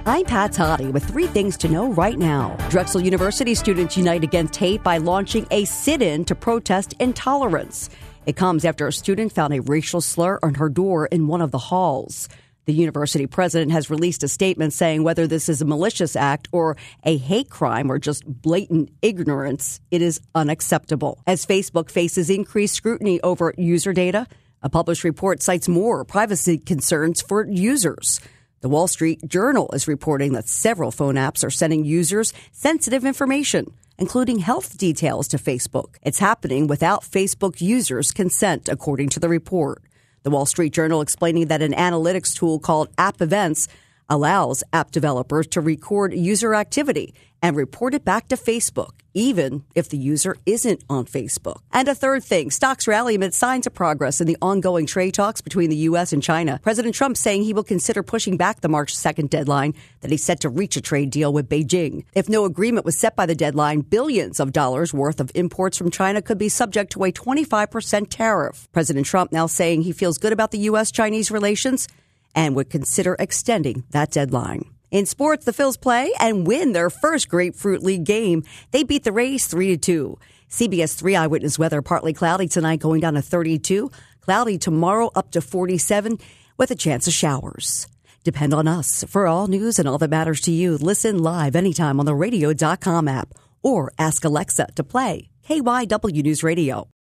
I'm Pat Toddy with 3 things to know right now. Drexel University students unite against hate by launching a sit-in to protest intolerance. It comes after a student found a racial slur on her door in one of the halls. The university president has released a statement saying whether this is a malicious act or a hate crime or just blatant ignorance, it is unacceptable. As Facebook faces increased scrutiny over user data, a published report cites more privacy concerns for users. The Wall Street Journal is reporting that several phone apps are sending users sensitive information, including health details to Facebook. It's happening without Facebook users' consent, according to the report. The Wall Street Journal explaining that an analytics tool called App Events allows app developers to record user activity and report it back to Facebook, even if the user isn't on Facebook. And a third thing, stocks rally amid signs of progress in the ongoing trade talks between the U.S. and China. President Trump saying he will consider pushing back the March 2nd deadline that he's set to reach a trade deal with Beijing. If no agreement was set by the deadline, billions of dollars worth of imports from China could be subject to a 25% tariff. President Trump now saying he feels good about the U.S.-Chinese relations and would consider extending that deadline. In sports, the Phils play and win their first Grapefruit League game. They beat the Rays 3-2. CBS 3 eyewitness weather, partly cloudy tonight, going down to 32. Cloudy tomorrow, up to 47, with a chance of showers. Depend on us for all news and all that matters to you. Listen live anytime on the radio.com app or ask Alexa to play KYW News Radio.